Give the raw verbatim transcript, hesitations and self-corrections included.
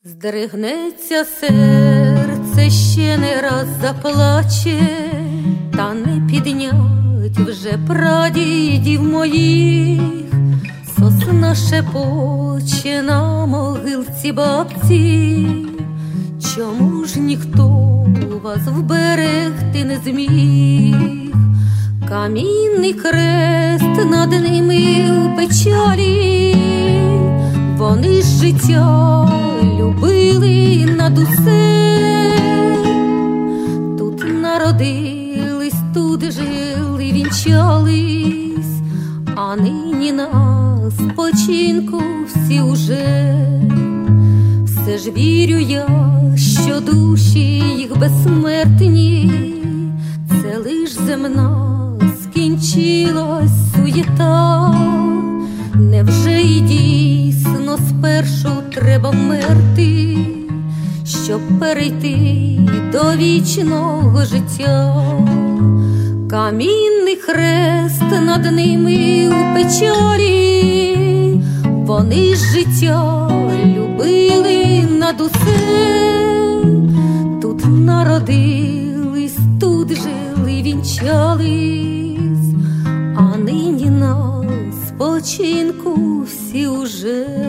Здригнеться серце, ще не раз заплаче, та не піднять вже прадідів моїх. Сосна шепоче на могилці бабці, чому ж ніхто вас вберегти не зміг? Камінний хрест над ними в печалі, вони ж життя любили над усе. Тут народились, тут жили, вінчались, а нині на спочинку всі уже. Все ж вірю я, що душі їх безсмертні, це лиш земна скінчилась суєта. Невже й дійсно спершу треба вмерти, щоб перейти до вічного життя? Камінний хрест над ними у печалі, вони ж життя любили над усе. Тут народились, тут жили, вінчались, а нині на спочинку всі уже.